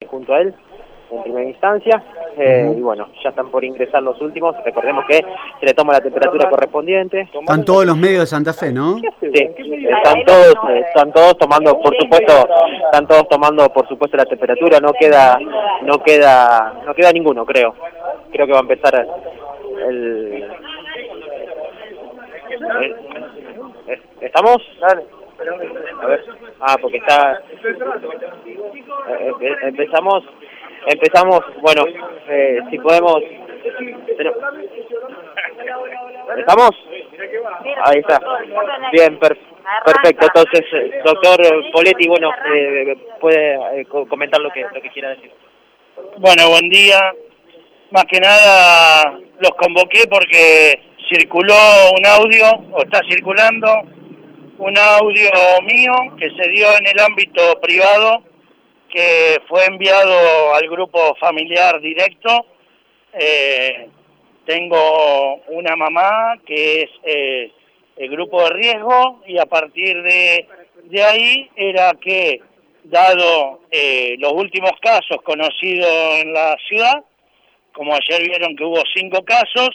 junto a él en primera instancia, y bueno, ya están por ingresar los últimos. Recordemos que se le toma la temperatura correspondiente. Están todos los medios de Santa Fe, ¿no? Sí, están todos tomando, por supuesto, la temperatura. No queda ninguno, creo que va a empezar ¿estamos? Dale. A ver. Porque está... Empezamos, bueno, si podemos... ¿Estamos? Ahí está. Bien, perfecto. Entonces, doctor Poletti, bueno, puede comentar lo que quiera decir. Bueno, buen día. Más que nada los convoqué porque circuló un audio, o está circulando, un audio mío que se dio en el ámbito privado, que fue enviado al grupo familiar directo. Tengo una mamá que es el grupo de riesgo, y a partir de ahí era que, dado los últimos casos conocidos en la ciudad, como ayer vieron que hubo 5 casos,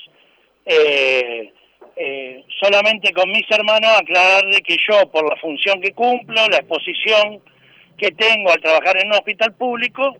solamente con mis hermanos aclarar de que yo, por la función que cumplo, la exposición que tengo al trabajar en un hospital público,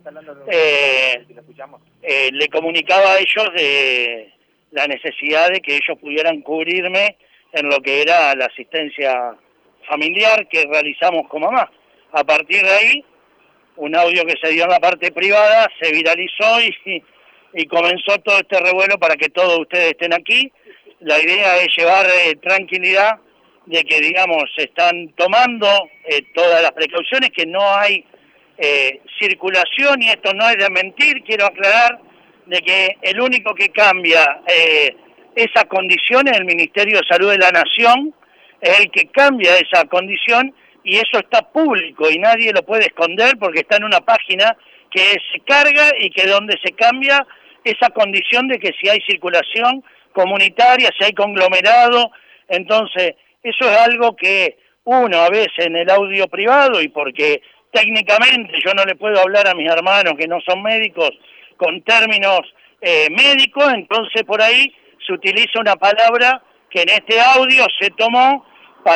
le comunicaba a ellos de la necesidad de que ellos pudieran cubrirme en lo que era la asistencia familiar que realizamos con mamá. A partir de ahí, un audio que se dio en la parte privada se viralizó y comenzó todo este revuelo para que todos ustedes estén aquí. La idea es llevar tranquilidad de que, digamos, se están tomando todas las precauciones, que no hay circulación, y esto no es de mentir. Quiero aclarar de que el único que cambia esa condición es el Ministerio de Salud de la Nación, es el que cambia esa condición, y eso está público y nadie lo puede esconder porque está en una página que se carga y que donde se cambia esa condición de que si hay circulación comunitaria, si hay conglomerado. Entonces, eso es algo que uno a veces en el audio privado, y porque técnicamente yo no le puedo hablar a mis hermanos que no son médicos con términos médicos, entonces por ahí se utiliza una palabra que en este audio se tomó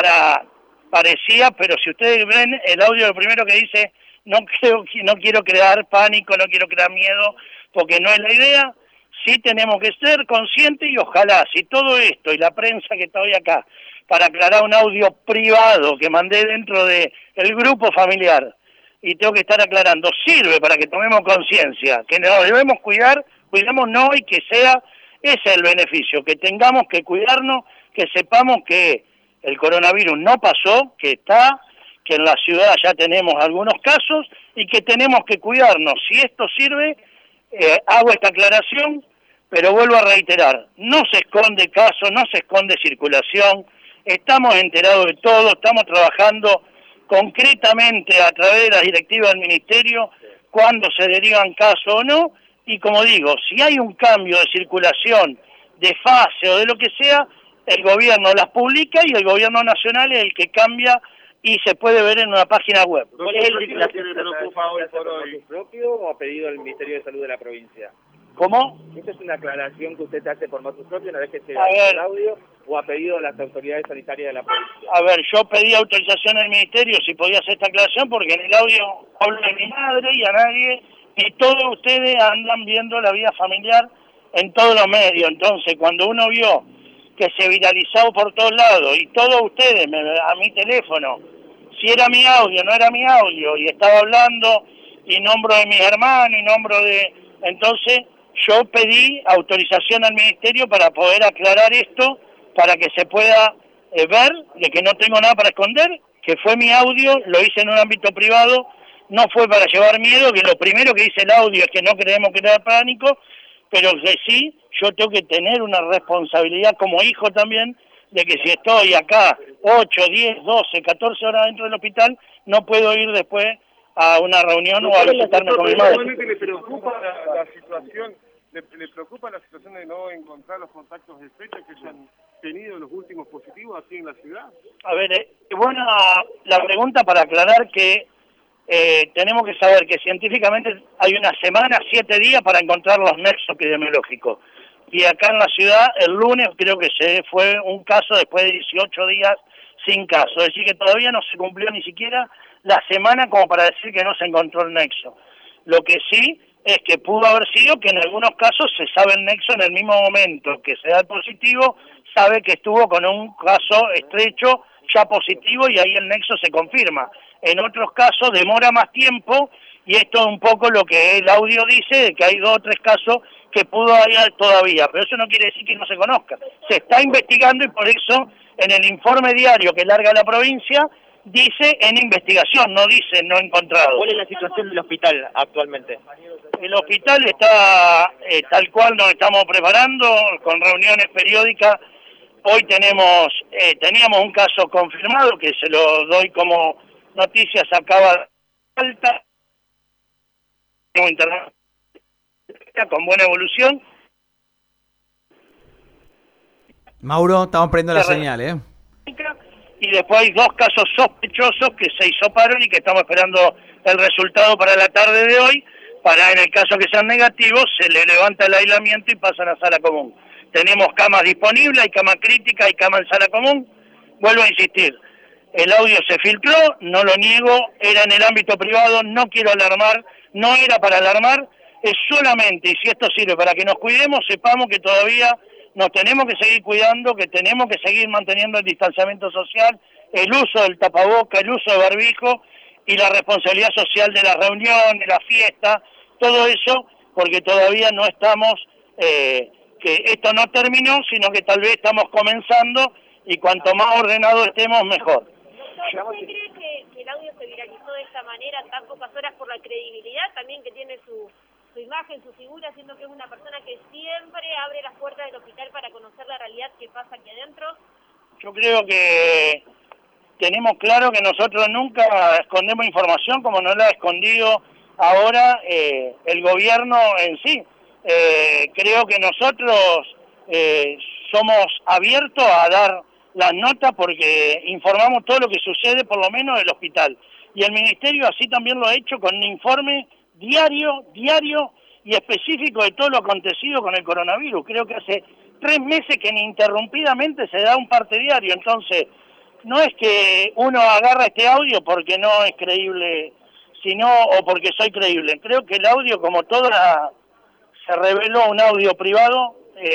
parecía, pero si ustedes ven el audio, lo primero que dice, no quiero crear pánico, no quiero crear miedo, porque no es la idea. Sí tenemos que ser conscientes, y ojalá, si todo esto y la prensa que está hoy acá, para aclarar un audio privado que mandé dentro del grupo familiar, y tengo que estar aclarando, sirve para que tomemos conciencia, que nos debemos cuidar, cuidémonos, y que ese es el beneficio, que tengamos que cuidarnos, que sepamos que el coronavirus no pasó, que en la ciudad ya tenemos algunos casos, y que tenemos que cuidarnos. Si esto sirve, hago esta aclaración, pero vuelvo a reiterar, no se esconde caso, no se esconde circulación, estamos enterados de todo, estamos trabajando concretamente a través de las directivas del Ministerio cuando se derivan casos o no, y como digo, si hay un cambio de circulación, de fase o de lo que sea, el gobierno las publica y el gobierno nacional es el que cambia y se puede ver en una página web. ¿Qué legislación le preocupa hoy por hoy? ¿Propio o ha pedido el Ministerio de Salud de la provincia? ¿Cómo? ¿Esta es una aclaración que usted hace por motu propio una vez que se da el audio, o ha pedido a las autoridades sanitarias de la provincia? A ver, yo pedí autorización al Ministerio si podía hacer esta aclaración, porque en el audio hablo de mi madre y a nadie, y todos ustedes andan viendo la vida familiar en todos los medios. Entonces, cuando uno vio que se viralizó por todos lados, y todos ustedes a mi teléfono, si era mi audio, no era mi audio, y estaba hablando, y nombro de mis hermanos, y nombro de... Entonces, yo pedí autorización al Ministerio para poder aclarar esto, para que se pueda ver de que no tengo nada para esconder, que fue mi audio, lo hice en un ámbito privado, no fue para llevar miedo, que lo primero que dice el audio es que no queremos crear pánico, pero que sí, yo tengo que tener una responsabilidad como hijo también, de que si estoy acá 8, 10, 12, 14 horas dentro del hospital, no puedo ir después a una reunión o a visitarme con mi madre. ¿Le preocupa la situación? ¿Le preocupa la situación de no encontrar los contactos estrechos que se han tenido los últimos positivos aquí en la ciudad? A ver, buena la pregunta, para aclarar que tenemos que saber que científicamente hay una semana, 7 días para encontrar los nexos epidemiológicos. Y acá en la ciudad, el lunes creo que se fue un caso después de 18 días sin caso. Es decir, que todavía no se cumplió ni siquiera la semana como para decir que no se encontró el nexo. Lo que sí es que pudo haber sido que en algunos casos se sabe el nexo en el mismo momento que se da el positivo, sabe que estuvo con un caso estrecho ya positivo y ahí el nexo se confirma. En otros casos demora más tiempo y esto es un poco lo que el audio dice, de que hay 2 o 3 casos que pudo haber todavía, pero eso no quiere decir que no se conozca. Se está investigando y por eso en el informe diario que larga la provincia dice en investigación, no dice no encontrado. ¿Cuál es la situación del hospital actualmente? El hospital está tal cual nos estamos preparando, con reuniones periódicas. Hoy teníamos un caso confirmado, que se lo doy como noticia, se acaba de alta, con buena evolución. Mauro, estamos prendiendo la señal, Y después hay 2 casos sospechosos que se hisoparon y que estamos esperando el resultado para la tarde de hoy, para en el caso que sean negativos, se le levanta el aislamiento y pasan a sala común. Tenemos camas disponibles, hay cama crítica, hay cama en sala común. Vuelvo a insistir, el audio se filtró, no lo niego, era en el ámbito privado, no quiero alarmar, no era para alarmar, es solamente, y si esto sirve para que nos cuidemos, sepamos que todavía nos tenemos que seguir cuidando, que tenemos que seguir manteniendo el distanciamiento social, el uso del tapaboca, el uso de barbijo y la responsabilidad social de la reunión, de la fiesta, todo eso, porque todavía no estamos, que esto no terminó, sino que tal vez estamos comenzando y cuanto más ordenado estemos, mejor. ¿Usted cree que el audio se viralizó de esta manera tan pocas horas por la credibilidad también que tiene su imagen, su figura, siendo que es una persona que siempre abre las puertas del hospital para conocer la realidad que pasa aquí adentro? Yo creo que tenemos claro que nosotros nunca escondemos información como no la ha escondido ahora el gobierno en sí. Creo que nosotros somos abiertos a dar las notas porque informamos todo lo que sucede, por lo menos del hospital. Y el Ministerio así también lo ha hecho con un informe diario y específico de todo lo acontecido con el coronavirus. Creo que hace 3 meses que ininterrumpidamente se da un parte diario. Entonces, no es que uno agarra este audio porque no es creíble, sino o porque soy creíble. Creo que el audio, como toda, se reveló un audio privado,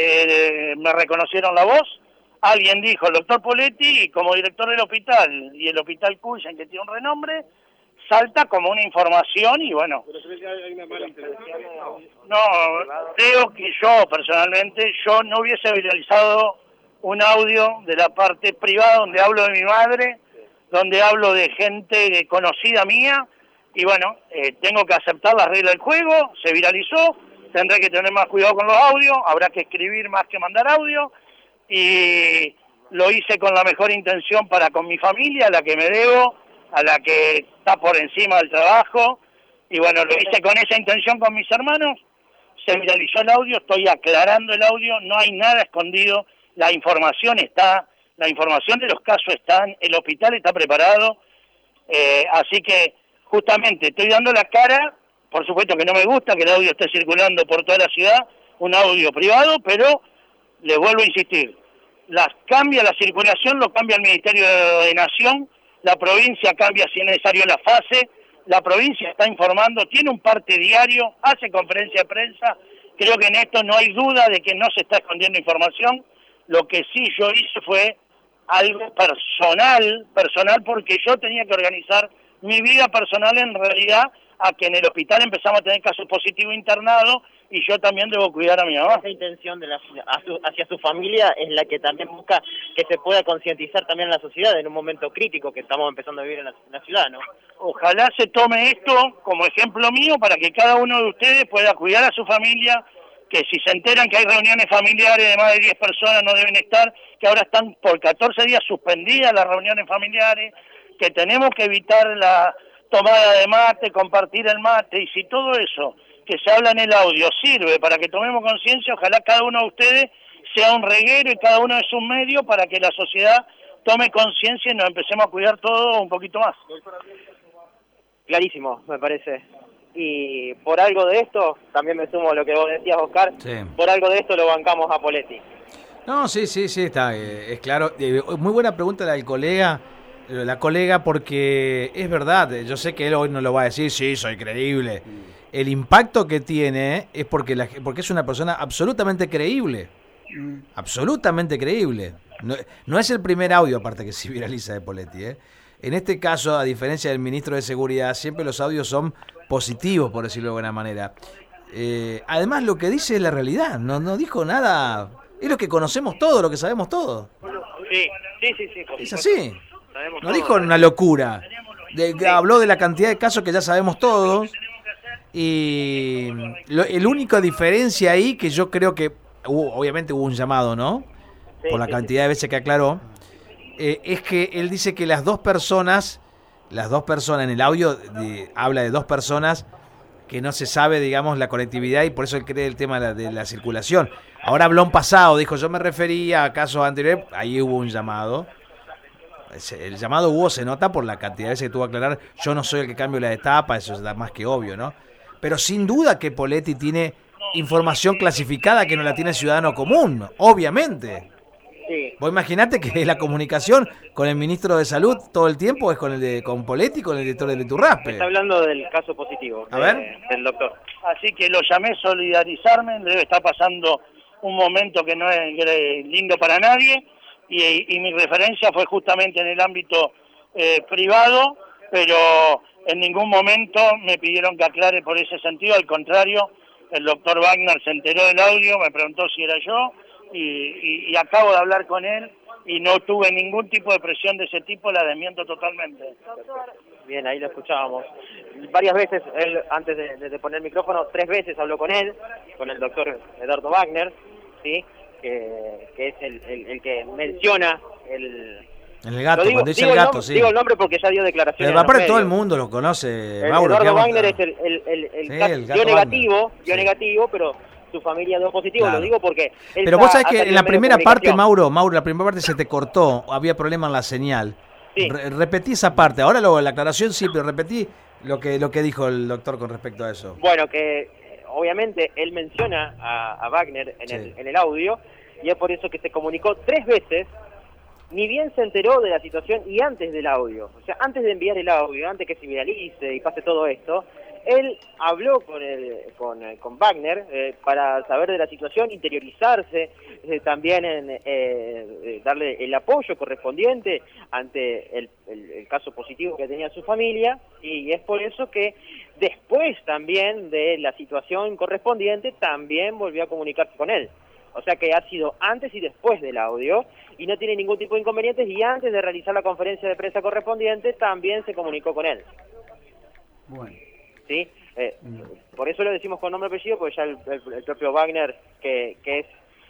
me reconocieron la voz, alguien dijo el doctor Poletti y como director del hospital y el hospital Cuyen, que tiene un renombre, salta como una información y bueno. ¿Pero crees que hay una mala intención? No, creo que yo personalmente, yo no hubiese viralizado un audio de la parte privada donde hablo de mi madre, donde hablo de gente conocida mía y bueno, tengo que aceptar las reglas del juego, se viralizó, tendré que tener más cuidado con los audios, habrá que escribir más que mandar audio y lo hice con la mejor intención para con mi familia, a la que me debo, a la que está por encima del trabajo, y bueno, lo hice con esa intención con mis hermanos, se viralizó el audio, estoy aclarando el audio, no hay nada escondido, la información está, la información de los casos están, el hospital está preparado, así que justamente estoy dando la cara, por supuesto que no me gusta que el audio esté circulando por toda la ciudad, un audio privado, pero les vuelvo a insistir, cambia la circulación, lo cambia el Ministerio de Nación, la provincia cambia si es necesario la fase, la provincia está informando, tiene un parte diario, hace conferencia de prensa, creo que en esto no hay duda de que no se está escondiendo información, lo que sí yo hice fue algo personal porque yo tenía que organizar mi vida personal en realidad a que en el hospital empezamos a tener casos positivos internados y yo también debo cuidar a mi mamá. Esa intención de hacia su familia es la que también busca que se pueda concientizar también en la sociedad en un momento crítico que estamos empezando a vivir en la ciudad, ¿no? Ojalá se tome esto como ejemplo mío para que cada uno de ustedes pueda cuidar a su familia, que si se enteran que hay reuniones familiares de más de 10 personas no deben estar, que ahora están por 14 días suspendidas las reuniones familiares, que tenemos que evitar la tomada de mate, compartir el mate, y si todo eso que se habla en el audio sirve para que tomemos conciencia, ojalá cada uno de ustedes sea un reguero y cada uno es un medio para que la sociedad tome conciencia y nos empecemos a cuidar todo un poquito más. clarísimo, me parece. Y por algo de esto, también me sumo a lo que vos decías, Oscar, Sí. por algo de esto lo bancamos a Poletti. No, sí, está, es claro. Muy buena pregunta la colega, porque es verdad, yo sé que él hoy no lo va a decir, sí, soy creíble. El impacto que tiene es porque es una persona absolutamente creíble. Absolutamente creíble. No es el primer audio, aparte, que se viraliza de Poletti, ¿eh? En este caso, a diferencia del ministro de Seguridad, siempre los audios son positivos, por decirlo de buena manera. Además, lo que dice es la realidad, no dijo nada. Es lo que conocemos todo, lo que sabemos todo. Sí. Es así. No dijo una locura. Habló de la cantidad de casos que ya sabemos todos. Y el único diferencia ahí, que yo creo que obviamente hubo un llamado, ¿no? Por la cantidad de veces que aclaró, es que él dice que las dos personas en el audio habla de dos personas que no se sabe, digamos, la conectividad, y por eso él cree el tema de la circulación. Ahora habló en pasado, dijo, yo me refería a casos anteriores, ahí hubo un llamado. El llamado hubo, se nota por la cantidad de veces que tuvo que aclarar, yo no soy el que cambio la etapa, eso es más que obvio, ¿no? Pero sin duda que Poletti tiene información clasificada que no la tiene el ciudadano común, obviamente. Sí. Vos imaginate que la comunicación con el ministro de Salud todo el tiempo es con Poletti, con el director del Iturraspe. Está hablando del caso positivo del doctor. Así que lo llamé a solidarizarme, debe estar pasando un momento que no es lindo para nadie, y mi referencia fue justamente en el ámbito privado, pero en ningún momento me pidieron que aclare por ese sentido, al contrario, el doctor Wagner se enteró del audio, me preguntó si era yo, y acabo de hablar con él y no tuve ningún tipo de presión de ese tipo, la desmiento totalmente. Bien, ahí lo escuchábamos. Varias veces, él, antes de poner el micrófono, 3 veces habló con él, con el doctor Eduardo Wagner, ¿sí? Que es el que menciona el gato, digo, cuando dice el gato, sí. Digo el nombre porque ya dio declaraciones. Pero aparte todo el mundo lo conoce, Mauro. Eduardo Wagner es el gato negativo, negativo, pero su familia dio positivo, claro. Lo digo porque... Pero vos sabés que en la primera parte, Mauro, la primera parte se te cortó, había problema en la señal. Sí. Repetí esa parte, ahora la aclaración sí, pero repetí lo que dijo el doctor con respecto a eso. Bueno, que obviamente él menciona a Wagner en el audio, y es por eso que se comunicó 3 veces, ni bien se enteró de la situación y antes del audio, o sea, antes de enviar el audio, antes que se viralice y pase todo esto, él habló con Wagner para saber de la situación, interiorizarse, también en darle el apoyo correspondiente ante el caso positivo que tenía su familia, y es por eso que después también de la situación correspondiente también volvió a comunicarse con él. O sea que ha sido antes y después del audio y no tiene ningún tipo de inconvenientes, y antes de realizar la conferencia de prensa correspondiente también se comunicó con él. Bueno. ¿Sí? Por eso lo decimos con nombre y apellido, porque ya el propio Wagner, que es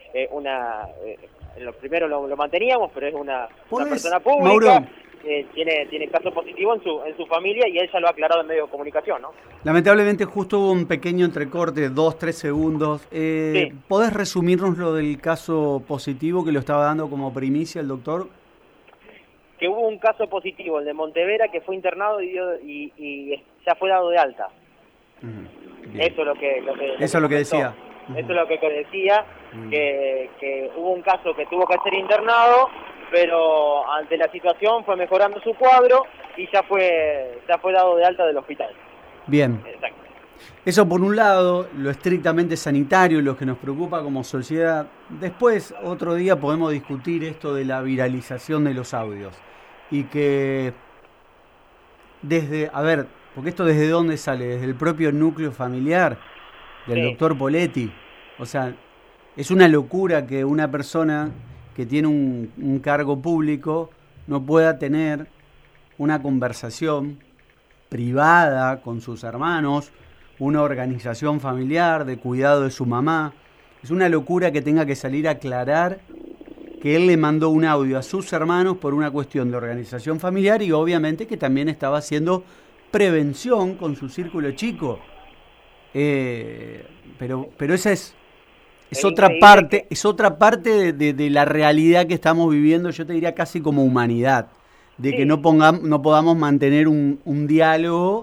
lo primero lo manteníamos, pero es una persona pública, Mauro, tiene caso positivo en su familia, y él ya lo ha aclarado en medio de comunicación, ¿no? Lamentablemente justo hubo un pequeño entrecorte, 2-3 segundos. Sí. ¿Podés resumirnos lo del caso positivo que lo estaba dando como primicia el doctor? Que hubo un caso positivo, el de Montevera, que fue internado y ya fue dado de alta. Eso es lo que decía. Eso es lo que decía, que hubo un caso que tuvo que ser internado, pero ante la situación fue mejorando su cuadro y ya fue dado de alta del hospital. Bien. Exacto. Eso por un lado, lo estrictamente sanitario, lo que nos preocupa como sociedad. Después, otro día podemos discutir esto de la viralización de los audios. Y que porque esto desde dónde sale, desde el propio núcleo familiar del doctor Poletti. O sea, es una locura que una persona que tiene un cargo público no pueda tener una conversación privada con sus hermanos, una organización familiar de cuidado de su mamá. Es una locura que tenga que salir a aclarar que él le mandó un audio a sus hermanos por una cuestión de organización familiar, y obviamente que también estaba haciendo prevención con su círculo chico. Pero esa es otra parte de la realidad que estamos viviendo, yo te diría casi como humanidad, de que no podamos mantener un diálogo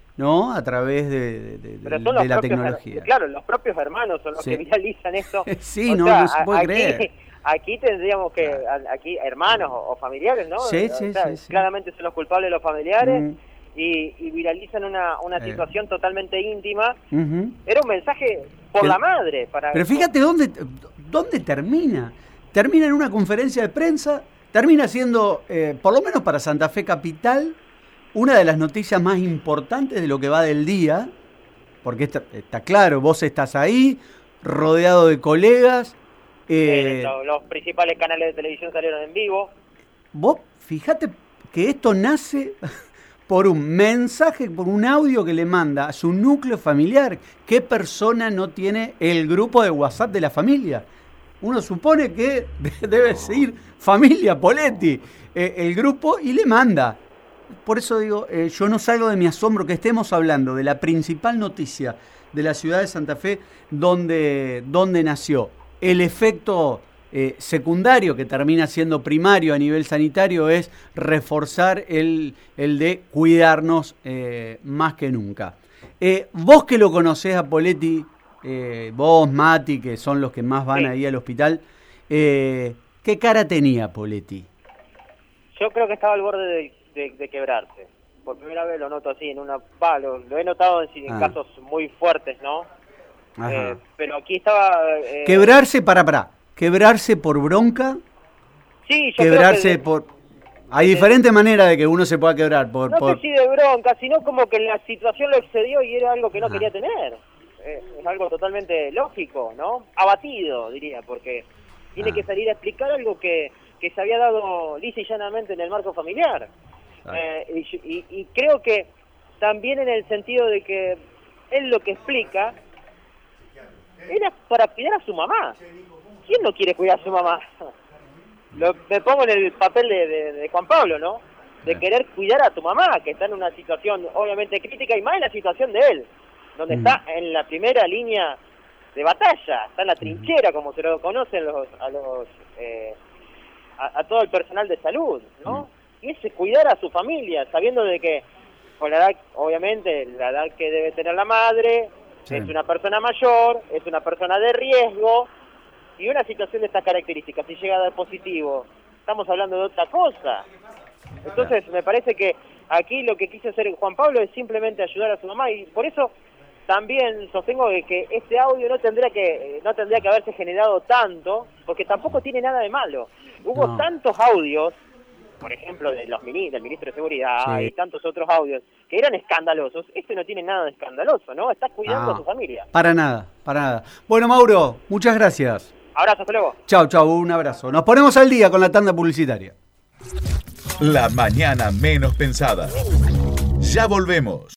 ¿no? A través de la tecnología. Claro, los propios hermanos son los que viralizan esto. Sí, no se puede creer. Aquí tendríamos que, aquí hermanos o familiares, ¿no? Sí. Claramente son los culpables los familiares y viralizan una situación totalmente íntima. Era un mensaje por la madre. Pero fíjate dónde termina. Termina en una conferencia de prensa, termina siendo, por lo menos para Santa Fe Capital, una de las noticias más importantes de lo que va del día, porque está claro, vos estás ahí, rodeado de colegas. Los principales canales de televisión salieron en vivo. Vos fíjate que esto nace por un mensaje, por un audio que le manda a su núcleo familiar. ¿Qué persona no tiene el grupo de WhatsApp de la familia? Uno supone que debe ser familia Poletti, el grupo, y le manda. Por eso digo, yo no salgo de mi asombro que estemos hablando de la principal noticia de la ciudad de Santa Fe, donde nació. El efecto secundario, que termina siendo primario a nivel sanitario, es reforzar el de cuidarnos más que nunca. Vos que lo conocés a Poletti, vos, Mati, que son los que más van ahí al hospital, ¿qué cara tenía Poletti? Yo creo que estaba al borde de quebrarse. Por primera vez lo noto así, lo he notado en casos muy fuertes, ¿no? Pero aquí estaba... Quebrarse, quebrarse por bronca. Sí, yo quebrarse creo que por... Hay diferentes maneras de que uno se pueda quebrar. No sé si de bronca, sino como que la situación lo excedió y era algo que no quería tener. Es algo totalmente lógico, ¿no? Abatido, diría, porque tiene que salir a explicar algo que se había dado lisa y llanamente en el marco familiar. Y creo que también en el sentido de que él lo que explica era para cuidar a su mamá. ¿Quién no quiere cuidar a su mamá? Me pongo en el papel de Juan Pablo, ¿no? De querer cuidar a tu mamá, que está en una situación obviamente crítica, y más en la situación de él, donde está en la primera línea de batalla, está en la trinchera, como se lo conocen a todo el personal de salud, ¿no? Y es cuidar a su familia, sabiendo de que, con la edad, obviamente, la edad que debe tener la madre, es una persona mayor, es una persona de riesgo, y una situación de estas características, si llega a dar positivo, estamos hablando de otra cosa. Entonces, me parece que aquí lo que quiso hacer Juan Pablo es simplemente ayudar a su mamá, y por eso también sostengo de que este audio no tendría que haberse generado tanto, porque tampoco tiene nada de malo. Hubo tantos audios, por ejemplo, del ministro de Seguridad y tantos otros audios que eran escandalosos. Este no tiene nada de escandaloso, ¿no? Está cuidando a su familia. Para nada. Bueno, Mauro, muchas gracias. Abrazo, hasta luego. Chau, un abrazo. Nos ponemos al día con la tanda publicitaria. La mañana menos pensada. Ya volvemos.